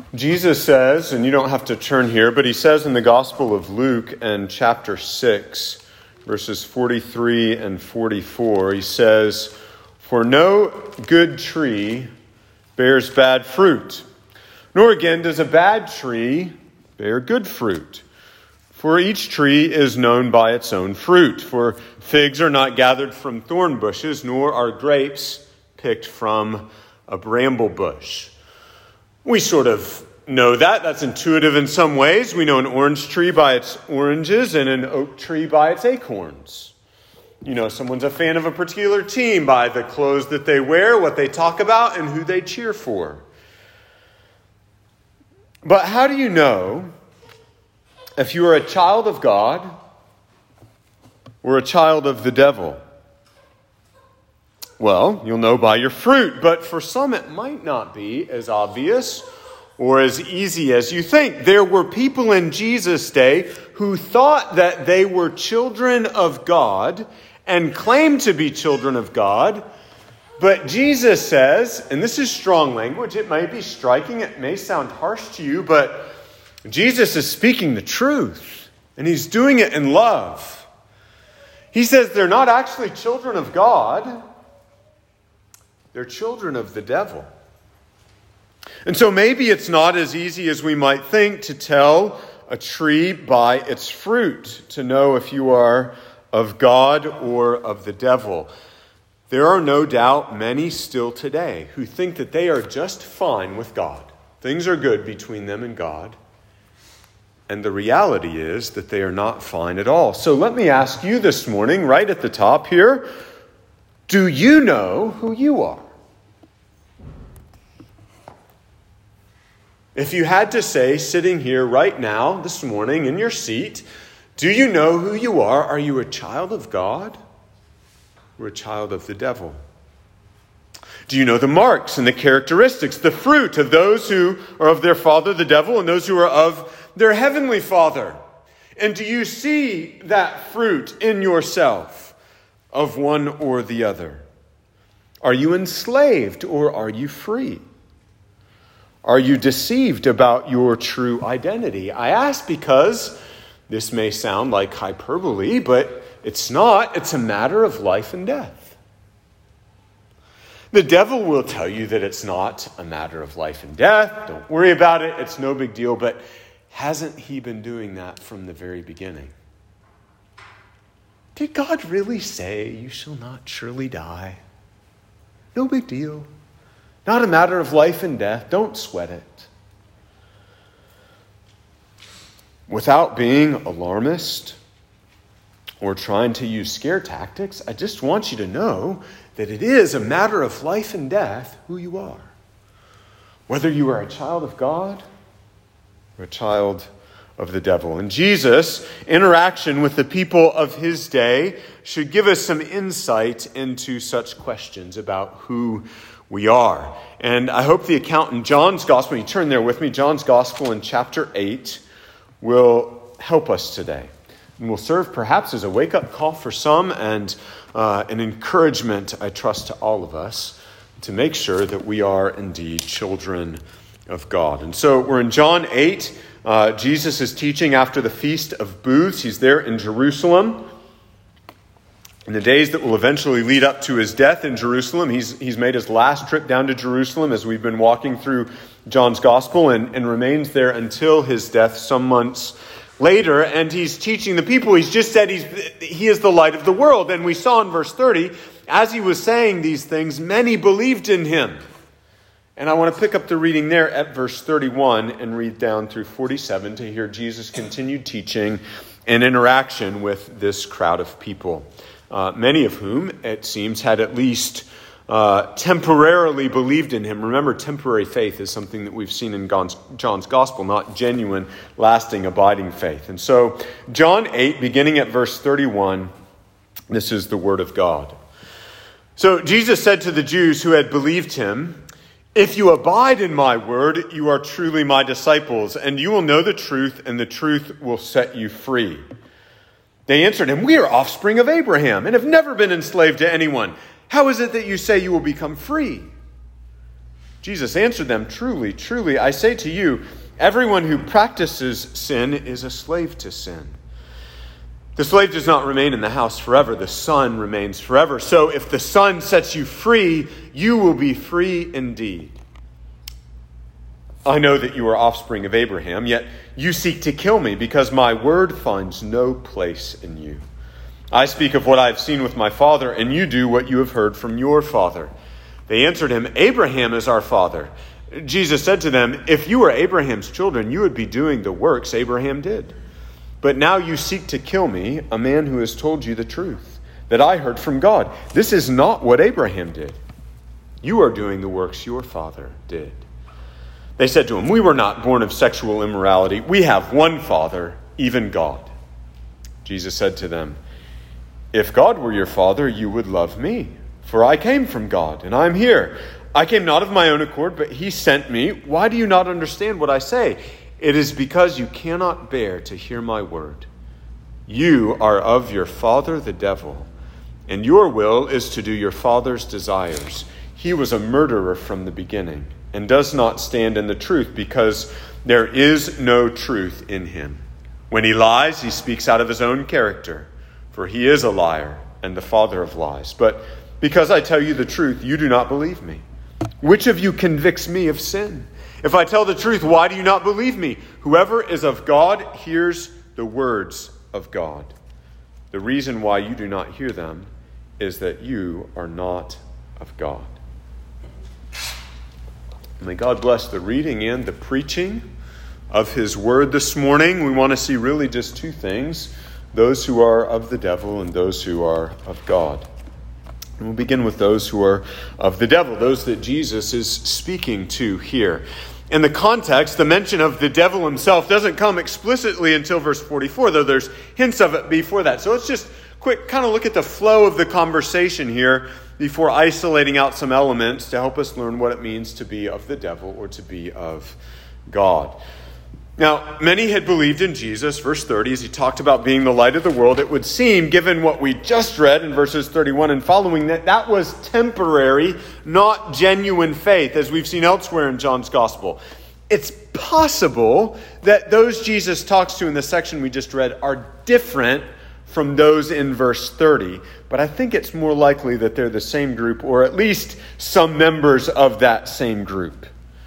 Jesus says, and you don't have to turn here, but he says in the Gospel of Luke and chapter 6, verses 43 and 44, he says, "For no good tree bears bad fruit, nor again does a bad tree bear good fruit. For each tree is known by its own fruit. For figs are not gathered from thorn bushes, nor are grapes picked from a bramble bush." We sort of know that. That's intuitive in some ways. We know an orange tree by its oranges and an oak tree by its acorns. You know someone's a fan of a particular team by the clothes that they wear, what they talk about, and who they cheer for. But how do you know if you are a child of God or a child of the devil? Well, you'll know by your fruit, but for some it might not be as obvious or as easy as you think. There were people in Jesus' day who thought that they were children of God and claimed to be children of God, but Jesus says, and this is strong language, it may be striking, it may sound harsh to you, but Jesus is speaking the truth, and he's doing it in love. He says they're not actually children of God, they're children of the devil. And so maybe it's not as easy as we might think to tell a tree by its fruit, to know if you are of God or of the devil. There are no doubt many still today who think that they are just fine with God. Things are good between them and God. And the reality is that they are not fine at all. So let me ask you this morning, right at the top here, do you know who you are? If you had to say, sitting here right now, this morning, in your seat, do you know who you are? Are you a child of God or a child of the devil? Do you know the marks and the characteristics, the fruit of those who are of their father, the devil, and those who are of their heavenly Father? And do you see that fruit in yourself of one or the other? Are you enslaved or are you free? Are you deceived about your true identity? I ask because this may sound like hyperbole, but it's not. It's a matter of life and death. The devil will tell you that it's not a matter of life and death. Don't worry about it. It's no big deal. But hasn't he been doing that from the very beginning? Did God really say, "You shall not surely die"? No big deal. Not a matter of life and death. Don't sweat it. Without being alarmist or trying to use scare tactics, I just want you to know that it is a matter of life and death who you are. Whether you are a child of God or a child of the devil. And Jesus' interaction with the people of his day should give us some insight into such questions about who we are. And I hope the account in John's Gospel, you turn there with me, John's Gospel in chapter 8, will help us today. And will serve perhaps as a wake-up call for some and an encouragement, I trust, to all of us to make sure that we are indeed children of God. And so we're in John 8. Jesus is teaching after the Feast of Booths. He's there in Jerusalem. In the days that will eventually lead up to his death in Jerusalem, he's made his last trip down to Jerusalem as we've been walking through John's Gospel and remains there until his death some months later. And he's teaching the people. He's just said he is the light of the world. And we saw in verse 30, as he was saying these things, many believed in him. And I want to pick up the reading there at verse 31 and read down through 47 to hear Jesus' continued teaching and interaction with this crowd of people. Many of whom, it seems, had at least temporarily believed in him. Remember, temporary faith is something that we've seen in John's Gospel, not genuine, lasting, abiding faith. And so, John 8, beginning at verse 31, this is the word of God. So, Jesus said to the Jews who had believed him, "If you abide in my word, you are truly my disciples, and you will know the truth, and the truth will set you free." They answered him, "We are offspring of Abraham and have never been enslaved to anyone. How is it that you say you will become free?" Jesus answered them, "Truly, truly, I say to you, everyone who practices sin is a slave to sin. The slave does not remain in the house forever. The Son remains forever. So if the Son sets you free, you will be free indeed. I know that you are offspring of Abraham, yet you seek to kill me because my word finds no place in you. I speak of what I have seen with my father, and you do what you have heard from your father." They answered him, "Abraham is our father." Jesus said to them, "If you were Abraham's children, you would be doing the works Abraham did. But now you seek to kill me, a man who has told you the truth, that I heard from God. This is not what Abraham did. You are doing the works your father did." They said to him, "We were not born of sexual immorality. We have one Father, even God." Jesus said to them, "If God were your father, you would love me, for I came from God, and I am here. I came not of my own accord, but he sent me. Why do you not understand what I say? It is because you cannot bear to hear my word. You are of your father the devil, and your will is to do your father's desires. He was a murderer from the beginning, and does not stand in the truth, because there is no truth in him. When he lies, he speaks out of his own character, for he is a liar and the father of lies. But because I tell you the truth, you do not believe me. Which of you convicts me of sin? If I tell the truth, why do you not believe me? Whoever is of God hears the words of God. The reason why you do not hear them is that you are not of God." May God bless the reading and the preaching of his word this morning. We want to see really just two things: those who are of the devil and those who are of God. And we'll begin with those who are of the devil, those that Jesus is speaking to here. In the context, the mention of the devil himself doesn't come explicitly until verse 44, though there's hints of it before that. So let's just quick kind of look at the flow of the conversation here before isolating out some elements to help us learn what it means to be of the devil or to be of God. Now, many had believed in Jesus, verse 30, as he talked about being the light of the world. It would seem, given what we just read in verses 31 and following, that that was temporary, not genuine faith, as we've seen elsewhere in John's gospel. It's possible that those Jesus talks to in the section we just read are different from those in verse 30, but I think it's more likely that they're the same group, or at least some members of that same group.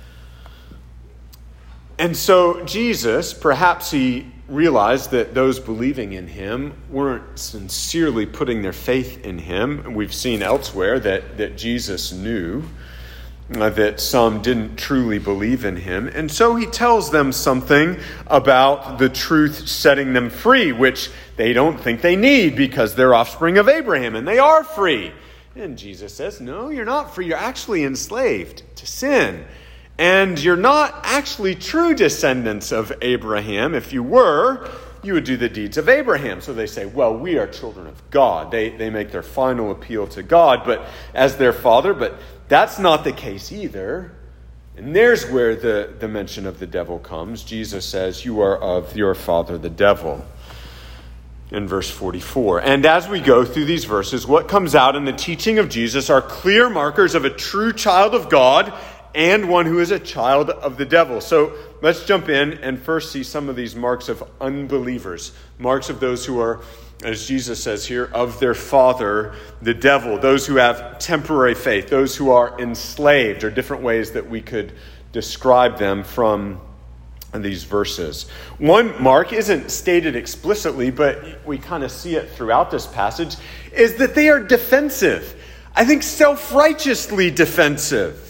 And so Jesus, perhaps he realized that those believing in him weren't sincerely putting their faith in him. We've seen elsewhere that Jesus knew that some didn't truly believe in him. And so he tells them something about the truth setting them free, which they don't think they need because they're offspring of Abraham and they are free. And Jesus says, no, you're not free. You're actually enslaved to sin. And you're not actually true descendants of Abraham. If you were, you would do the deeds of Abraham. So they say, well, we are children of God. They make their final appeal to God, but as their father. But that's not the case either. And there's where the mention of the devil comes. Jesus says, you are of your father, the devil, in verse 44. And as we go through these verses, what comes out in the teaching of Jesus are clear markers of a true child of God and one who is a child of the devil. So let's jump in and first see some of these marks of unbelievers. Marks of those who are, as Jesus says here, of their father, the devil. Those who have temporary faith. Those who are enslaved, or different ways that we could describe them from these verses. One mark isn't stated explicitly, but we kind of see it throughout this passage, is that they are defensive. I think self-righteously defensive.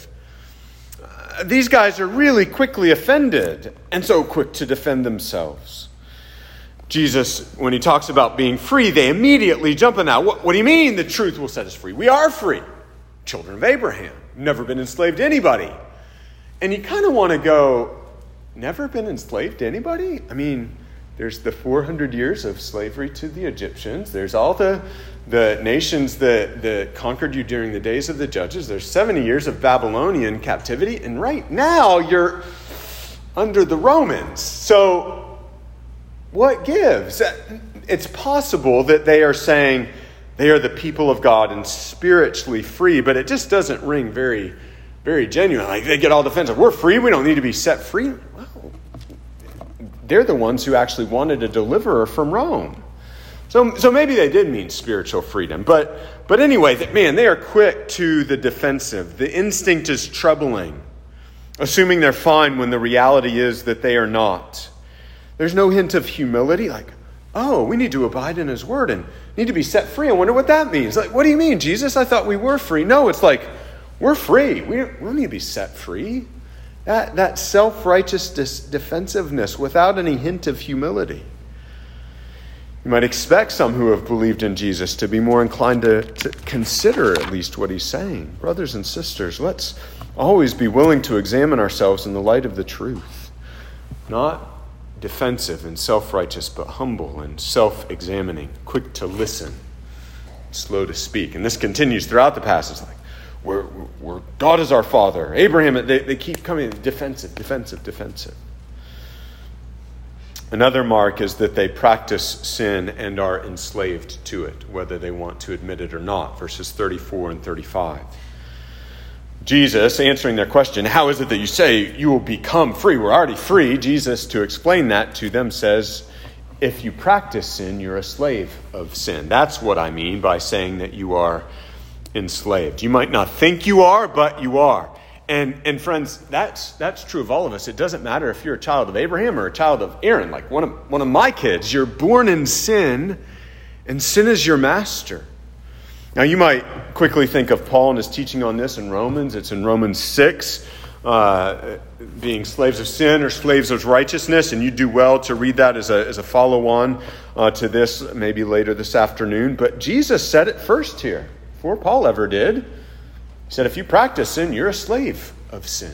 These guys are really quickly offended and so quick to defend themselves. Jesus, when he talks about being free, they immediately jump in that. What do you mean the truth will set us free? We are free. Children of Abraham. Never been enslaved to anybody. And you kind of want to go, never been enslaved to anybody? I mean, there's the 400 years of slavery to the Egyptians. There's all the nations that conquered you during the days of the judges. There's 70 years of Babylonian captivity. And right now, you're under the Romans. So what gives? It's possible that they are saying they are the people of God and spiritually free, but it just doesn't ring very very genuine. Like they get all defensive. We're free. We don't need to be set free. Well, they're the ones who actually wanted a deliverer from Rome. So maybe they did mean spiritual freedom. But anyway, they are quick to the defensive. The instinct is troubling, assuming they're fine when the reality is that they are not. There's no hint of humility, like, oh, we need to abide in his word and need to be set free. I wonder what that means. Like, what do you mean, Jesus? I thought we were free. No, it's like, we're free. We don't need to be set free. That self-righteous defensiveness without any hint of humility. You might expect some who have believed in Jesus to be more inclined to consider at least what he's saying. Brothers and sisters, let's always be willing to examine ourselves in the light of the truth. Not defensive and self-righteous, but humble and self-examining, quick to listen, slow to speak. And this continues throughout the passage. Like, we're God is our Father. Abraham, they keep coming defensive. Another mark is that they practice sin and are enslaved to it, whether they want to admit it or not. Verses 34 and 35. Jesus, answering their question, how is it that you say you will become free? We're already free. Jesus, to explain that to them, says, if you practice sin, you're a slave of sin. That's what I mean by saying that you are enslaved. You might not think you are, but you are. And friends, that's true of all of us. It doesn't matter if you're a child of Abraham or a child of Aaron, like one of my kids. You're born in sin, and sin is your master. Now, you might quickly think of Paul and his teaching on this in Romans. It's in Romans 6, being slaves of sin or slaves of righteousness, and you do well to read that as a follow-on to this maybe later this afternoon. But Jesus said it first here, before Paul ever did. He said, if you practice sin, you're a slave of sin.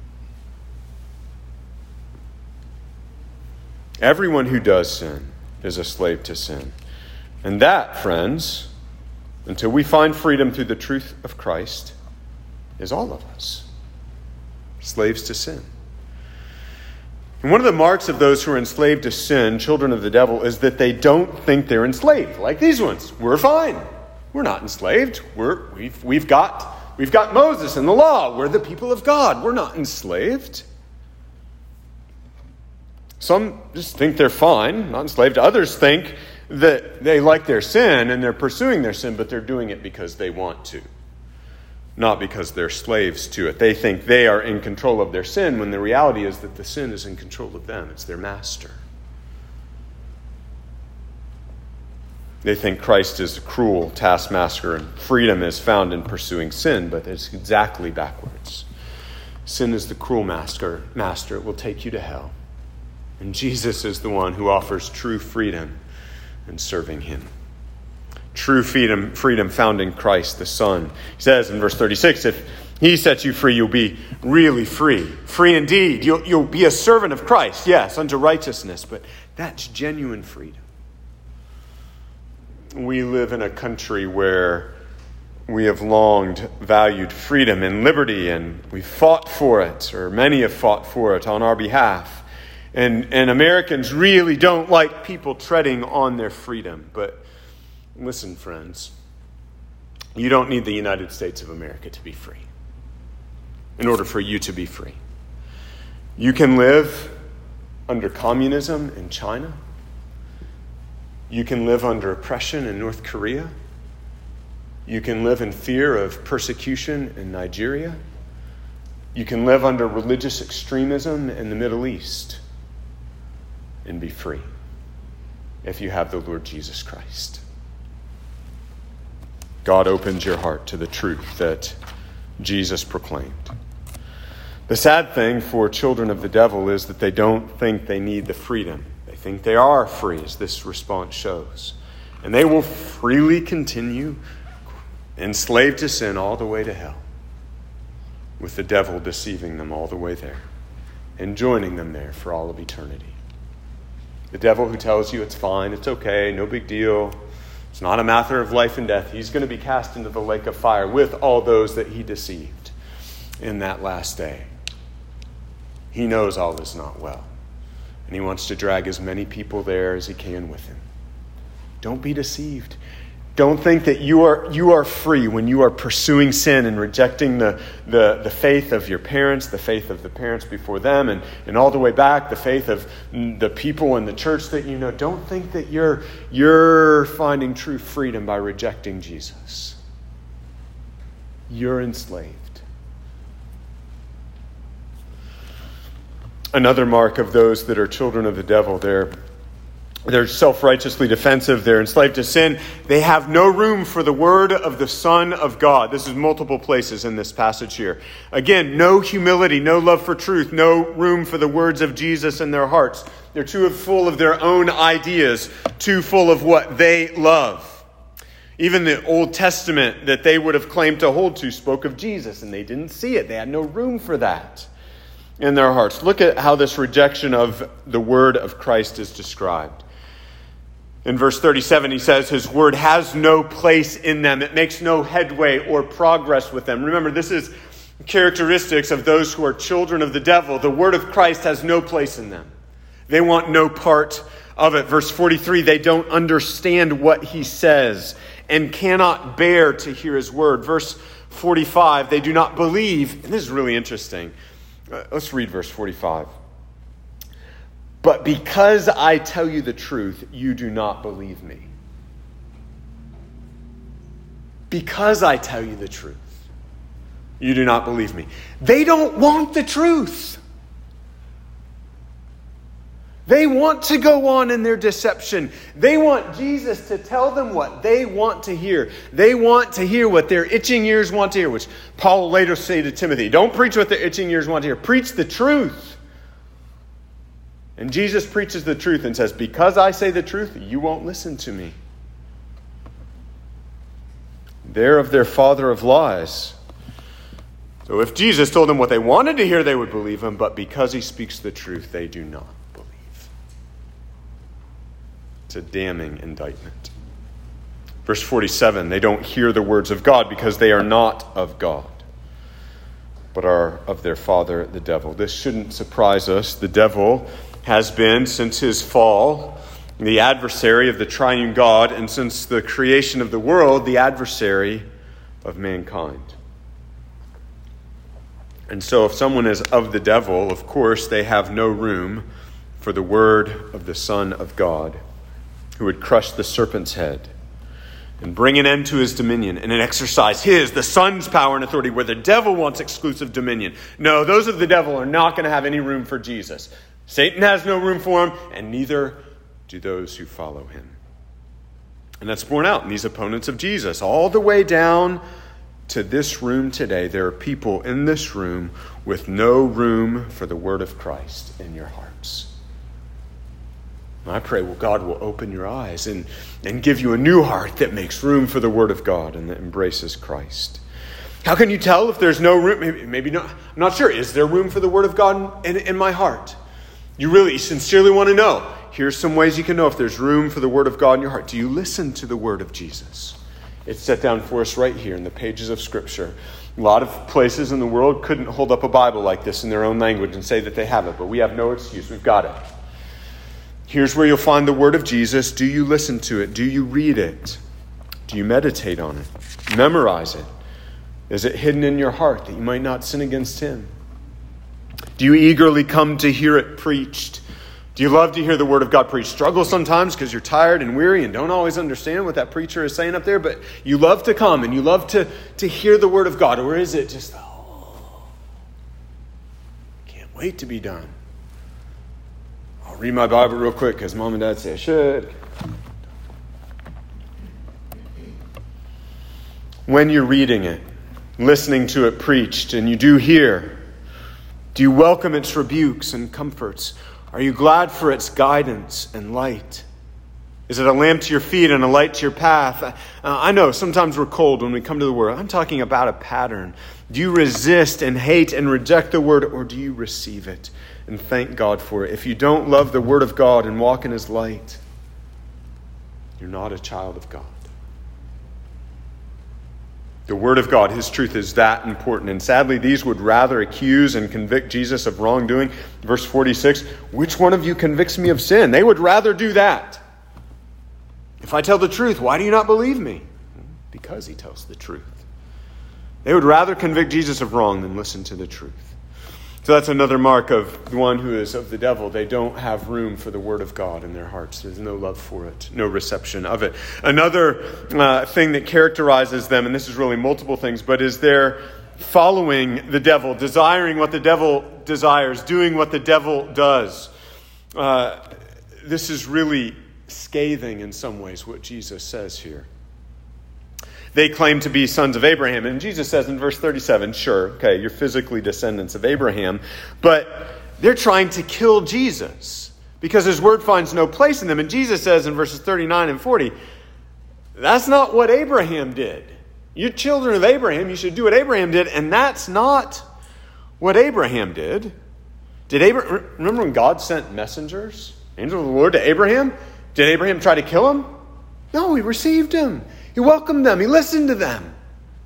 Everyone who does sin is a slave to sin. And that, friends, until we find freedom through the truth of Christ, is all of us. Slaves to sin. And one of the marks of those who are enslaved to sin, children of the devil, is that they don't think they're enslaved. Like these ones. We're fine. We're not enslaved. We've got Moses and the law. We're the people of God. We're not enslaved. Some just think they're fine, not enslaved. Others think that they like their sin and they're pursuing their sin, but they're doing it because they want to, not because they're slaves to it. They think they are in control of their sin when the reality is that the sin is in control of them. It's their master. They think Christ is a cruel taskmaster and freedom is found in pursuing sin, but it's exactly backwards. Sin is the cruel master. It will take you to hell. And Jesus is the one who offers true freedom in serving him. True freedom found in Christ, the Son. He says in verse 36, if he sets you free, you'll be really free. Free indeed. You'll be a servant of Christ, yes, unto righteousness, but that's genuine freedom. We live in a country where we have valued freedom and liberty, and we've fought for it, or many have fought for it on our behalf. And Americans really don't like people treading on their freedom. But listen, friends, you don't need the United States of America to be free in order for you to be free. You can live under communism in China. You can live under oppression in North Korea. You can live in fear of persecution in Nigeria. You can live under religious extremism in the Middle East and be free if you have the Lord Jesus Christ. God opens your heart to the truth that Jesus proclaimed. The sad thing for children of the devil is that they don't think they need the freedom. They think they are free, as this response shows. And they will freely continue enslaved to sin all the way to hell, with the devil deceiving them all the way there and joining them there for all of eternity. The devil who tells you it's fine, it's okay, no big deal, it's not a matter of life and death. He's going to be cast into the lake of fire with all those that he deceived in that last day. He knows all is not well, and he wants to drag as many people there as he can with him. Don't be deceived. Don't think that you are free when you are pursuing sin and rejecting the faith of your parents, the faith of the parents before them, and all the way back, the faith of the people in the church that you know. Don't think that you're finding true freedom by rejecting Jesus. You're enslaved. Another mark of those that are children of the devil, they're self-righteously defensive. They're enslaved to sin. They have no room for the word of the Son of God. This is multiple places in this passage here. Again, no humility, no love for truth, no room for the words of Jesus in their hearts. They're too full of their own ideas, too full of what they love. Even the Old Testament that they would have claimed to hold to spoke of Jesus, and they didn't see it. They had no room for that in their hearts. Look at how this rejection of the word of Christ is described. In verse 37, he says, his word has no place in them. It makes no headway or progress with them. Remember, this is characteristics of those who are children of the devil. The word of Christ has no place in them. They want no part of it. Verse 43, they don't understand what he says and cannot bear to hear his word. Verse 45, they do not believe. And this is really interesting. Let's read verse 45. But because I tell you the truth, you do not believe me. Because I tell you the truth, you do not believe me. They don't want the truth. They want to go on in their deception. They want Jesus to tell them what they want to hear. They want to hear what their itching ears want to hear, which Paul will later say to Timothy, don't preach what their itching ears want to hear. Preach the truth. And Jesus preaches the truth and says, because I say the truth, you won't listen to me. They're of their father of lies. So if Jesus told them what they wanted to hear, they would believe him. But because he speaks the truth, they do not believe. It's a damning indictment. Verse 47, they don't hear the words of God because they are not of God, but are of their father, the devil. This shouldn't surprise us. The devil has been, since his fall, the adversary of the triune God, and since the creation of the world, the adversary of mankind. And so if someone is of the devil, of course, they have no room for the word of the Son of God, who would crush the serpent's head and bring an end to his dominion and exercise the Son's power and authority, where the devil wants exclusive dominion. No, those of the devil are not going to have any room for Jesus. Satan has no room for him, and neither do those who follow him. And that's borne out in these opponents of Jesus. All the way down to this room today, there are people in this room with no room for the word of Christ in your hearts. And I pray, God will open your eyes and give you a new heart that makes room for the word of God and that embraces Christ. How can you tell if there's no room? Maybe not. I'm not sure. Is there room for the word of God in my heart? You really sincerely want to know. Here's some ways you can know if there's room for the word of God in your heart. Do you listen to the word of Jesus? It's set down for us right here in the pages of Scripture. A lot of places in the world couldn't hold up a Bible like this in their own language and say that they have it, but we have no excuse. We've got it. Here's where you'll find the word of Jesus. Do you listen to it? Do you read it? Do you meditate on it? Memorize it? Is it hidden in your heart that you might not sin against him? Do you eagerly come to hear it preached? Do you love to hear the word of God preached? Struggle sometimes because you're tired and weary and don't always understand what that preacher is saying up there, but you love to come and you love to hear the word of God. Or is it just, can't wait to be done. I'll read my Bible real quick because Mom and Dad say I should. When you're reading it, listening to it preached, and you do hear, do you welcome its rebukes and comforts? Are you glad for its guidance and light? Is it a lamp to your feet and a light to your path? I know sometimes we're cold when we come to the word. I'm talking about a pattern. Do you resist and hate and reject the word, or do you receive it and thank God for it? If you don't love the word of God and walk in his light, you're not a child of God. The word of God, his truth, is that important. And sadly, these would rather accuse and convict Jesus of wrongdoing. Verse 46, which one of you convicts me of sin? They would rather do that. If I tell the truth, why do you not believe me? Because he tells the truth. They would rather convict Jesus of wrong than listen to the truth. So that's another mark of the one who is of the devil. They don't have room for the word of God in their hearts. There's no love for it, no reception of it. Another thing that characterizes them, and this is really multiple things, but is their following the devil, desiring what the devil desires, doing what the devil does. This is really scathing in some ways what Jesus says here. They claim to be sons of Abraham. And Jesus says in verse 37, sure, okay, you're physically descendants of Abraham, but they're trying to kill Jesus because his word finds no place in them. And Jesus says in verses 39 and 40, that's not what Abraham did. You're children of Abraham. You should do what Abraham did. And that's not what Abraham did. Remember when God sent messengers, angels of the Lord, to Abraham? Did Abraham try to kill him? No, he received him. He welcomed them. He listened to them.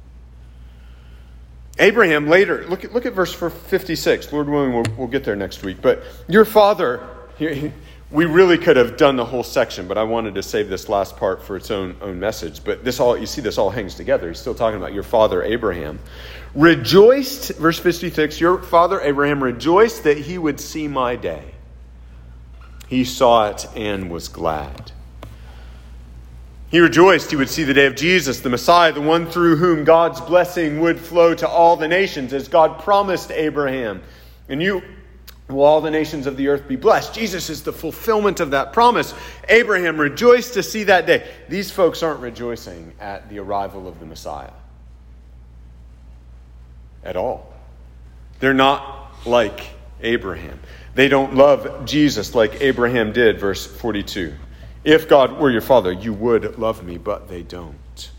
Abraham later, look at verse 56. Lord willing, we'll get there next week. But your father, we really could have done the whole section, but I wanted to save this last part for its own message. But this all hangs together. He's still talking about your father Abraham. Rejoiced, verse 56, your father Abraham rejoiced that he would see my day. He saw it and was glad. He rejoiced he would see the day of Jesus, the Messiah, the one through whom God's blessing would flow to all the nations, as God promised Abraham. And you will all the nations of the earth be blessed. Jesus is the fulfillment of that promise. Abraham rejoiced to see that day. These folks aren't rejoicing at the arrival of the Messiah at all. They're not like Abraham. They don't love Jesus like Abraham did, verse 42. If God were your father, you would love me, but they don't.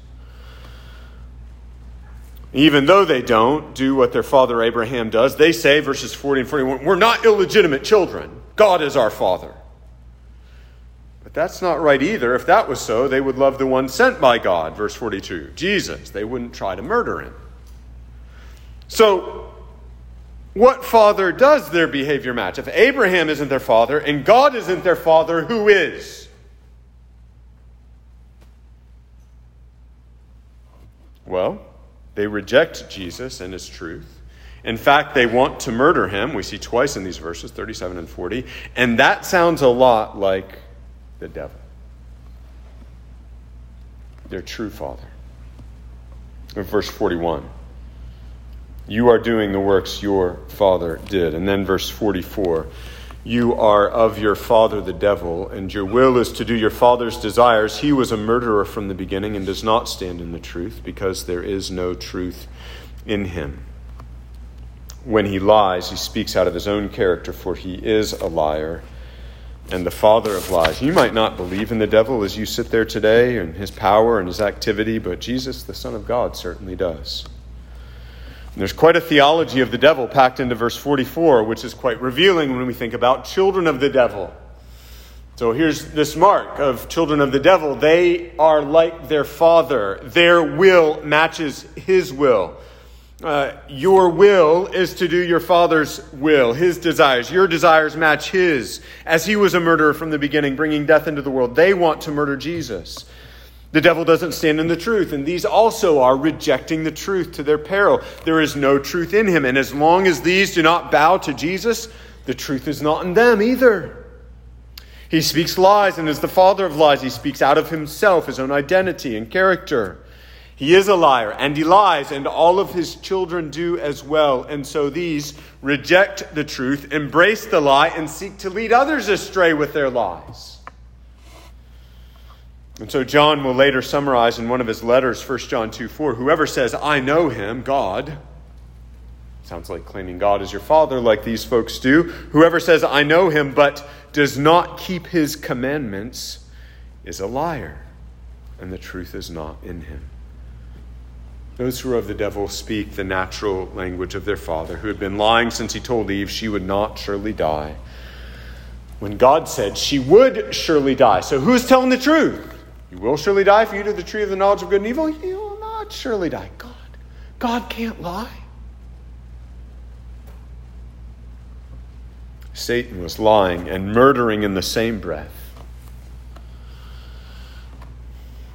Even though they don't do what their father Abraham does, they say, verses 40 and 41, we're not illegitimate children. God is our father. But that's not right either. If that was so, they would love the one sent by God, verse 42, Jesus. They wouldn't try to murder him. So, what father does their behavior match? If Abraham isn't their father and God isn't their father, who is? Well, they reject Jesus and his truth. In fact, they want to murder him. We see twice in these verses, 37 and 40. And that sounds a lot like the devil, their true father. In verse 41, you are doing the works your father did. And then verse 44, you are of your father the devil, and your will is to do your father's desires. He was a murderer from the beginning and does not stand in the truth, because there is no truth in him. When he lies, he speaks out of his own character, for he is a liar and the father of lies. You might not believe in the devil as you sit there today and his power and his activity, but Jesus, the Son of God, certainly does. And there's quite a theology of the devil packed into verse 44, which is quite revealing when we think about children of the devil. So here's this mark of children of the devil. They are like their father. Their will matches his will. Your will is to do your father's will, his desires. Your desires match his. As he was a murderer from the beginning, bringing death into the world, they want to murder Jesus. The devil doesn't stand in the truth, and these also are rejecting the truth to their peril. There is no truth in him, and as long as these do not bow to Jesus, the truth is not in them either. He speaks lies and is the father of lies. He speaks out of himself, his own identity and character. He is a liar, and he lies, and all of his children do as well. And so these reject the truth, embrace the lie, and seek to lead others astray with their lies. And so John will later summarize in one of his letters, 1 John 2:4, whoever says, I know him, God, sounds like claiming God as your father, like these folks do. Whoever says, I know him, but does not keep his commandments, is a liar, and the truth is not in him. Those who are of the devil speak the natural language of their father, who had been lying since he told Eve she would not surely die, when God said she would surely die. So who's telling the truth? You will surely die if you eat of the tree of the knowledge of good and evil. You will not surely die. God can't lie. Satan was lying and murdering in the same breath.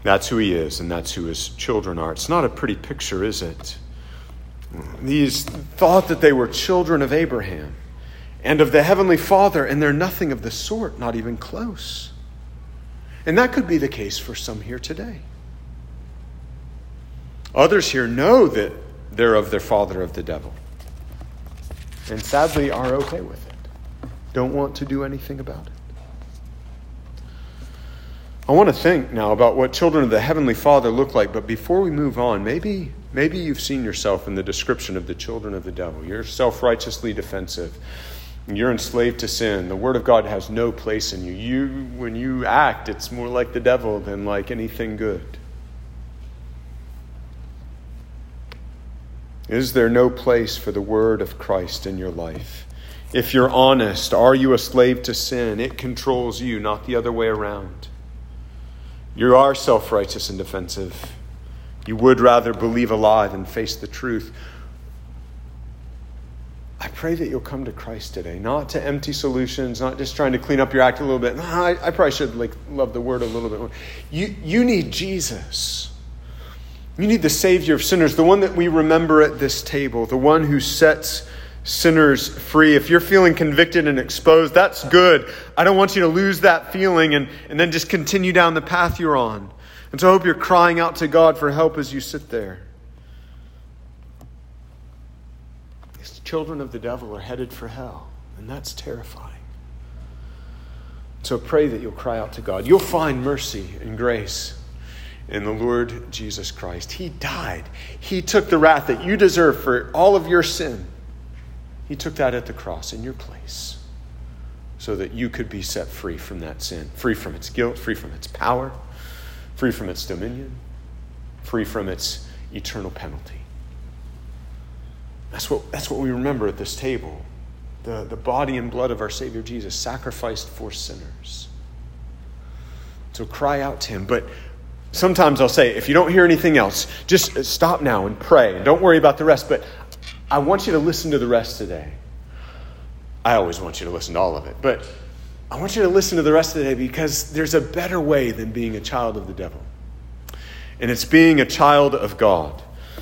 That's who he is, and that's who his children are. It's not a pretty picture, is it? These thought that they were children of Abraham and of the Heavenly Father, and they're nothing of the sort, not even close. And that could be the case for some here today. Others here know that they're of their father of the devil, and sadly are okay with it. Don't want to do anything about it. I want to think now about what children of the Heavenly Father look like, but before we move on, maybe you've seen yourself in the description of the children of the devil. You're self-righteously defensive. You're enslaved to sin. The Word of God has no place in you. When you act, it's more like the devil than like anything good. Is there no place for the Word of Christ in your life? If you're honest, are you a slave to sin? It controls you, not the other way around. You are self-righteous and defensive. You would rather believe a lie than face the truth. I pray that you'll come to Christ today, not to empty solutions, not just trying to clean up your act a little bit. I probably should love the Word a little bit more. You need Jesus. You need the Savior of sinners, the one that we remember at this table, the one who sets sinners free. If you're feeling convicted and exposed, that's good. I don't want you to lose that feeling and then just continue down the path you're on. And so I hope you're crying out to God for help as you sit there. These children of the devil are headed for hell, and that's terrifying. So pray that you'll cry out to God. You'll find mercy and grace in the Lord Jesus Christ. He died. He took the wrath that you deserve for all of your sin. He took that at the cross in your place so that you could be set free from that sin, free from its guilt, free from its power, free from its dominion, free from its eternal penalty. That's what we remember at this table. The body and blood of our Savior Jesus sacrificed for sinners. So cry out to him. But sometimes I'll say, if you don't hear anything else, just stop now and pray. And don't worry about the rest. But I want you to listen to the rest today. I always want you to listen to all of it. But I want you to listen to the rest of the day because there's a better way than being a child of the devil. And it's being a child of God.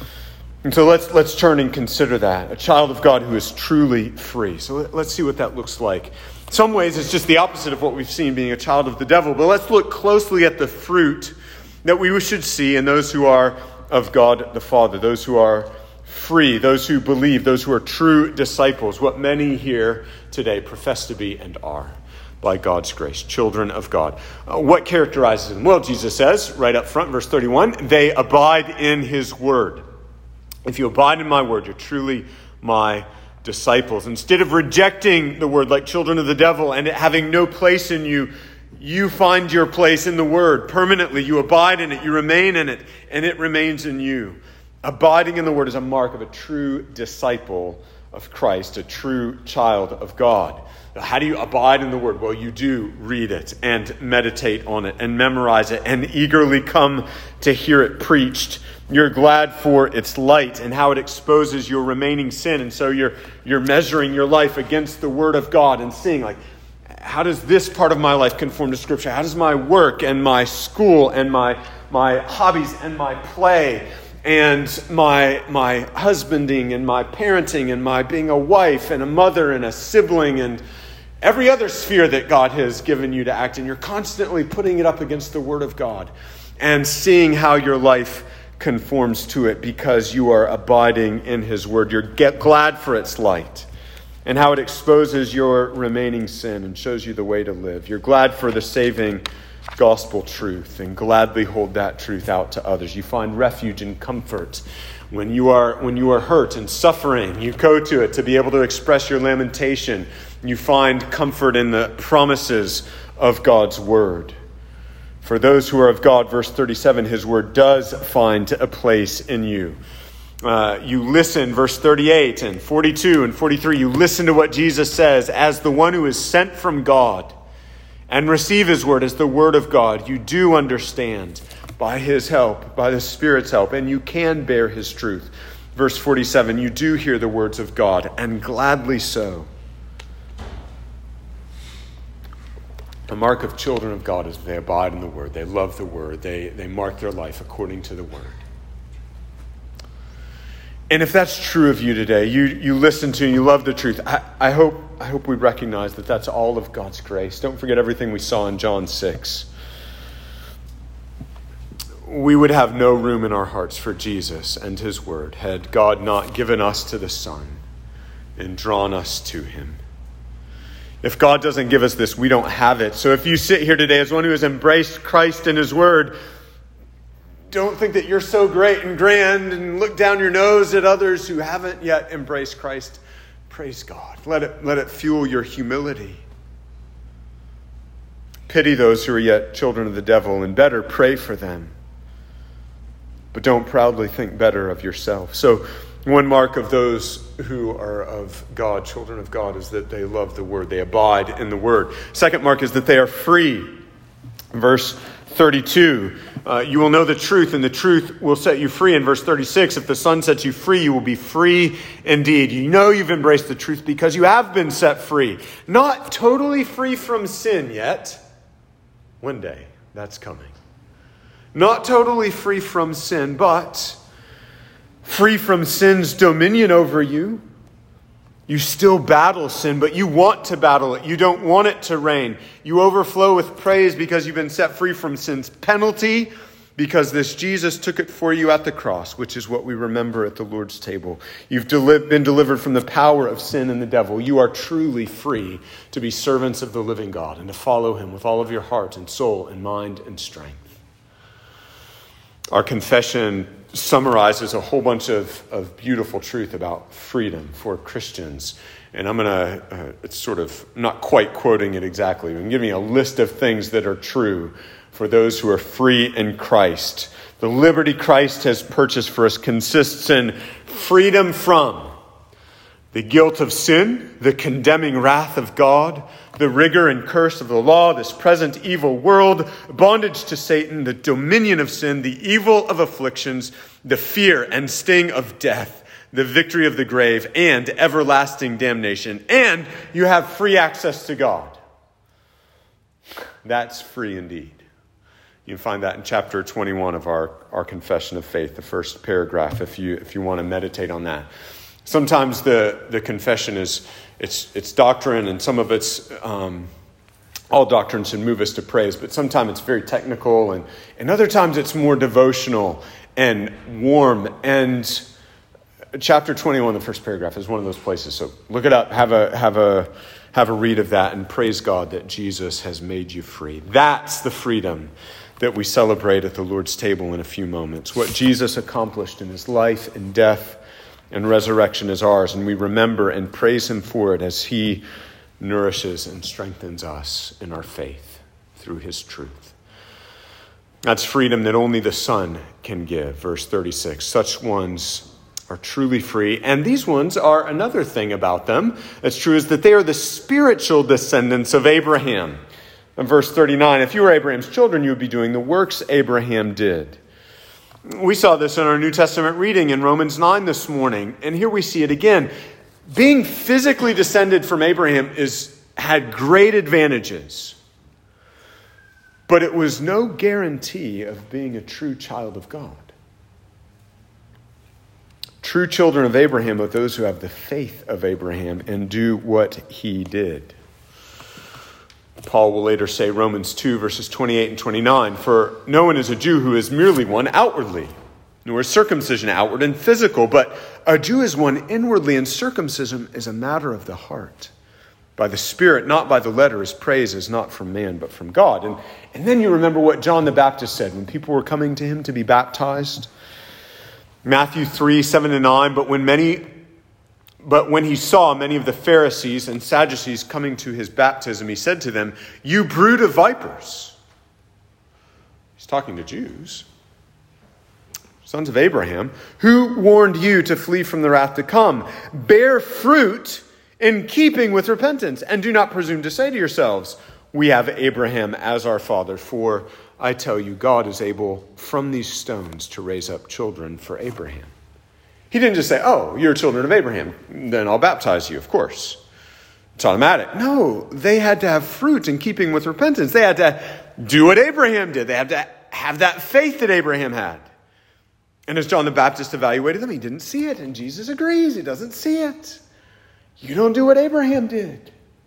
And so let's turn and consider that. A child of God who is truly free. So let's see what that looks like. In some ways, it's just the opposite of what we've seen, being a child of the devil. But let's look closely at the fruit that we should see in those who are of God the Father, those who are free, those who believe, those who are true disciples, what many here today profess to be and are, by God's grace, children of God. What characterizes them? Well, Jesus says right up front, verse 31, they abide in his word. If you abide in my word, you're truly my disciples. Instead of rejecting the word like children of the devil and it having no place in you, you find your place in the word permanently. You abide in it, you remain in it, and it remains in you. Abiding in the word is a mark of a true disciple of Christ, a true child of God. How do you abide in the word? Well, you do read it and meditate on it and memorize it and eagerly come to hear it preached. You're glad for its light and how it exposes your remaining sin. And so you're measuring your life against the word of God and seeing, like, how does this part of my life conform to Scripture? How does my work and my school and my hobbies and my play and my husbanding and my parenting and my being a wife and a mother and a sibling and every other sphere that God has given you to act in, you're constantly putting it up against the Word of God and seeing how your life conforms to it because you are abiding in his word. You're glad for its light and how it exposes your remaining sin and shows you the way to live. You're glad for the saving gospel truth and gladly hold that truth out to others. You find refuge and comfort when you are hurt and suffering. You go to it to be able to express your lamentation. You find comfort in the promises of God's word. For those who are of God, verse 37, his word does find a place in you. You listen, verse 38 and 42 and 43, you listen to what Jesus says as the one who is sent from God and receive his word as the word of God. You do understand by his help, by the Spirit's help, and you can bear his truth. Verse 47, you do hear the words of God, and gladly so. The mark of children of God is they abide in the Word. They love the Word. They mark their life according to the Word. And if that's true of you today, you listen to and you love the truth, I hope we recognize that that's all of God's grace. Don't forget everything we saw in John 6. We would have no room in our hearts for Jesus and his word had God not given us to the Son and drawn us to him. If God doesn't give us this, we don't have it. So if you sit here today as one who has embraced Christ and his word, don't think that you're so great and grand and look down your nose at others who haven't yet embraced Christ. Praise God. Let it fuel your humility. Pity those who are yet children of the devil, and better, pray for them. But don't proudly think better of yourself. So one mark of those who are of God, children of God, is that they love the word. They abide in the word. Second mark is that they are free. Verse 32, you will know the truth, and the truth will set you free. In verse 36, if the Son sets you free, you will be free indeed. You know you've embraced the truth because you have been set free. Not totally free from sin yet. One day, that's coming. Not totally free from sin, but free from sin's dominion over you. You still battle sin, but you want to battle it. You don't want it to reign. You overflow with praise because you've been set free from sin's penalty, because this Jesus took it for you at the cross, which is what we remember at the Lord's table. You've been delivered from the power of sin and the devil. You are truly free to be servants of the living God and to follow him with all of your heart and soul and mind and strength. Our confession summarizes a whole bunch of beautiful truth about freedom for Christians. And I'm going to, it's sort of not quite quoting it exactly. I'm giving a list of things that are true for those who are free in Christ. The liberty Christ has purchased for us consists in freedom from the guilt of sin, the condemning wrath of God, the rigor and curse of the law, this present evil world, bondage to Satan, the dominion of sin, the evil of afflictions, the fear and sting of death, the victory of the grave, and everlasting damnation. And you have free access to God. That's free indeed. You can find that in chapter 21 of our confession of faith, the first paragraph, if you want to meditate on that. Sometimes the confession is it's doctrine, and some of it's all doctrine should move us to praise, but sometimes it's very technical, and other times it's more devotional and warm. And chapter 21, the first paragraph, is one of those places. So look it up, have a read of that, and praise God that Jesus has made you free. That's the freedom that we celebrate at the Lord's table in a few moments. What Jesus accomplished in his life and death and resurrection is ours, and we remember and praise him for it as he nourishes and strengthens us in our faith through his truth. That's freedom that only the Son can give. Verse 36, such ones are truly free. And these ones are, another thing about them that's true, is that they are the spiritual descendants of Abraham. In verse 39, if you were Abraham's children, you would be doing the works Abraham did. We saw this in our New Testament reading in Romans 9 this morning, and here we see it again. Being physically descended from Abraham had great advantages, but it was no guarantee of being a true child of God. True children of Abraham are those who have the faith of Abraham and do what he did. Paul will later say, Romans 2, verses 28 and 29, for no one is a Jew who is merely one outwardly, nor is circumcision outward and physical, but a Jew is one inwardly, and circumcision is a matter of the heart. By the Spirit, not by the letter, his praise is not from man, but from God. And then you remember what John the Baptist said when people were coming to him to be baptized. Matthew 3, 7 and 9, But when he saw many of the Pharisees and Sadducees coming to his baptism, he said to them, you brood of vipers. He's talking to Jews, sons of Abraham, who warned you to flee from the wrath to come? Bear fruit in keeping with repentance, and do not presume to say to yourselves, we have Abraham as our father, for I tell you, God is able from these stones to raise up children for Abraham. He didn't just say, oh, you're children of Abraham, then I'll baptize you, of course. It's automatic. No, they had to have fruit in keeping with repentance. They had to do what Abraham did. They had to have that faith that Abraham had. And as John the Baptist evaluated them, he didn't see it. And Jesus agrees, he doesn't see it. You don't do what Abraham did.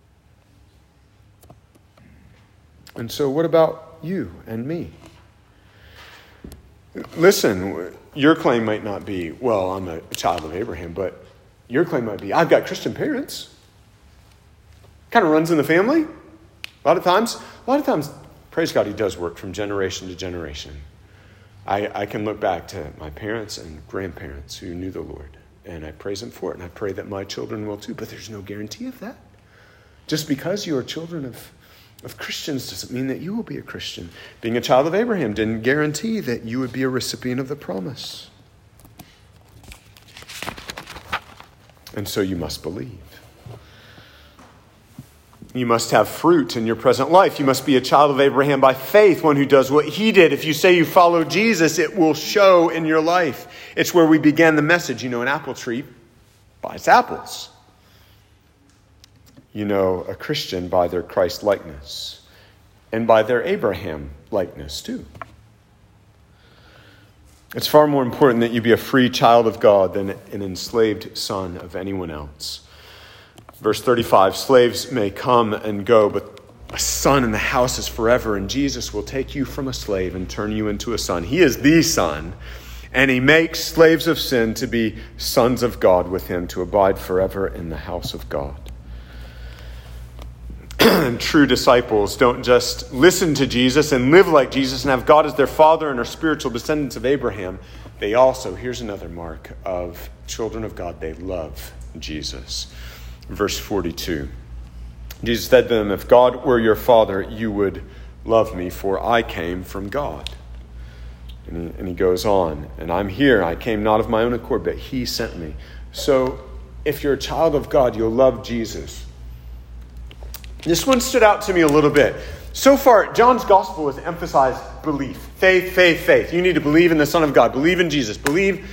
And so what about you and me? Listen, your claim might not be, well, I'm a child of Abraham, but your claim might be, I've got Christian parents. Kind of runs in the family. A lot of times, praise God, he does work from generation to generation. I can look back to my parents and grandparents who knew the Lord, and I praise him for it, and I pray that my children will too, but there's no guarantee of that. Just because you are children of Christians doesn't mean that you will be a Christian. Being a child of Abraham didn't guarantee that you would be a recipient of the promise. And so you must believe. You must have fruit in your present life. You must be a child of Abraham by faith, one who does what he did. If you say you follow Jesus, it will show in your life. It's where we began the message. You know, an apple tree buys apples. You know a Christian by their Christ likeness and by their Abraham likeness too. It's far more important that you be a free child of God than an enslaved son of anyone else. Verse 35, slaves may come and go, but a son in the house is forever, and Jesus will take you from a slave and turn you into a son. He is the Son, and he makes slaves of sin to be sons of God with him, to abide forever in the house of God. True disciples don't just listen to Jesus and live like Jesus and have God as their father and are spiritual descendants of Abraham. They also, here's another mark of children of God, they love Jesus. Verse 42, Jesus said to them, if God were your father, you would love me, for I came from God. And he goes on, and I'm here. I came not of my own accord, but he sent me. So if you're a child of God, you'll love Jesus. This one stood out to me a little bit. So far, John's gospel has emphasized belief. Faith, faith, faith. You need to believe in the Son of God. Believe in Jesus. Believe.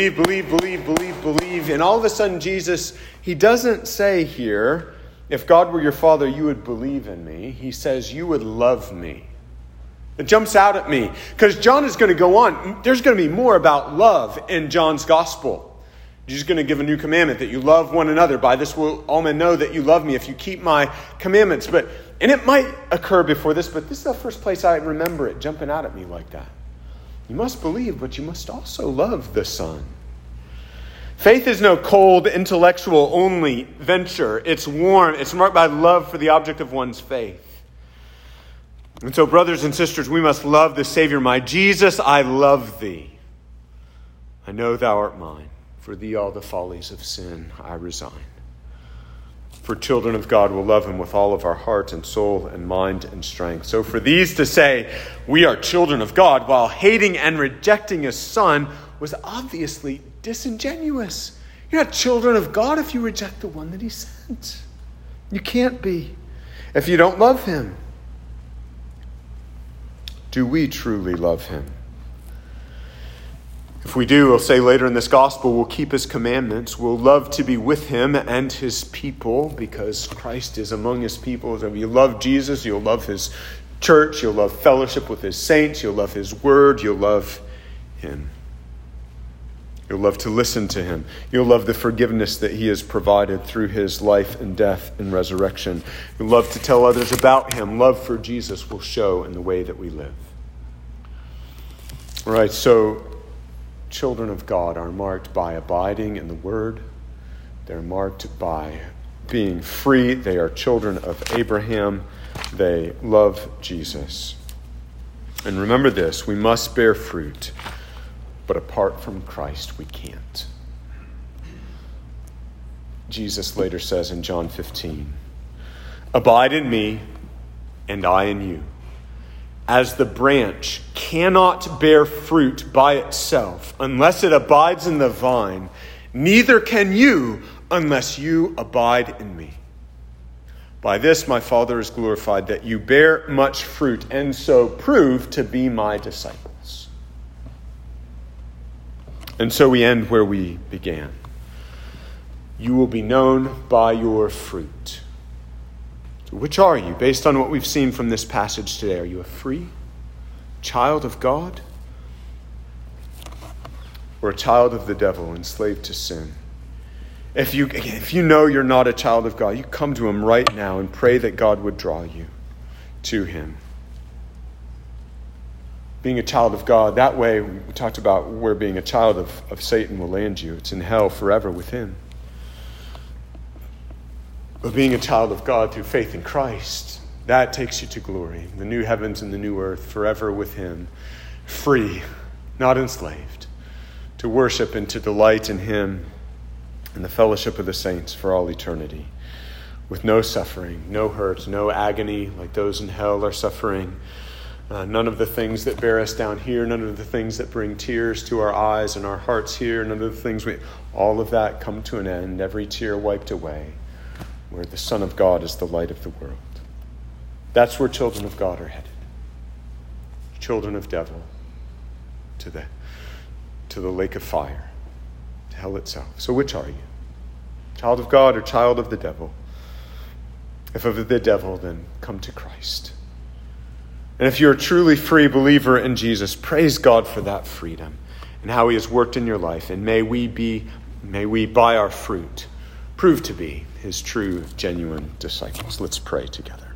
And all of a sudden, Jesus, he doesn't say here, if God were your father, you would believe in me. He says, you would love me. It jumps out at me because John is going to go on. There's going to be more about love in John's gospel. Jesus is going to give a new commandment that you love one another. By this will all men know that you love me if you keep my commandments. And it might occur before this, but this is the first place I remember it jumping out at me like that. You must believe, but you must also love the Son. Faith is no cold, intellectual only venture. It's warm. It's marked by love for the object of one's faith. And so, brothers and sisters, we must love the Savior. My Jesus, I love thee. I know thou art mine. For thee all the follies of sin I resign. For children of God will love him with all of our heart and soul and mind and strength. So for these to say we are children of God while hating and rejecting his Son was obviously disingenuous. You're not children of God if you reject the one that he sent. You can't be if you don't love him. Do we truly love him? If we do, we'll say later in this gospel, we'll keep his commandments. We'll love to be with him and his people because Christ is among his people. So if you love Jesus, you'll love his church. You'll love fellowship with his saints. You'll love his word. You'll love him. You'll love to listen to him. You'll love the forgiveness that he has provided through his life and death and resurrection. You'll love to tell others about him. Love for Jesus will show in the way that we live. All right, so children of God are marked by abiding in the Word. They're marked by being free. They are children of Abraham. They love Jesus. And remember this, we must bear fruit, but apart from Christ, we can't. Jesus later says in John 15, abide in me, and I in you. As the branch cannot bear fruit by itself unless it abides in the vine, neither can you unless you abide in me. By this my Father is glorified, that you bear much fruit and so prove to be my disciples. And so we end where we began. You will be known by your fruit. Which are you, based on what we've seen from this passage today? Are you a free child of God? Or a child of the devil, enslaved to sin? If you know you're not a child of God, you come to him right now and pray that God would draw you to him. Being a child of God, that way, we talked about where being a child of Satan will land you. It's in hell forever with him. But being a child of God through faith in Christ, that takes you to glory. The new heavens and the new earth, forever with him. Free, not enslaved. To worship and to delight in him and the fellowship of the saints for all eternity. With no suffering, no hurt, no agony like those in hell are suffering. None of the things that bear us down here, none of the things that bring tears to our eyes and our hearts here, none of the things all of that come to an end, every tear wiped away, where the Son of God is the light of the world. That's where children of God are headed. Children of devil to the lake of fire, to hell itself. So which are you? Child of God or child of the devil? If of the devil, then come to Christ. And if you're a truly free believer in Jesus, praise God for that freedom and how he has worked in your life. And may we by our fruit prove to be his true, genuine disciples. Let's pray together.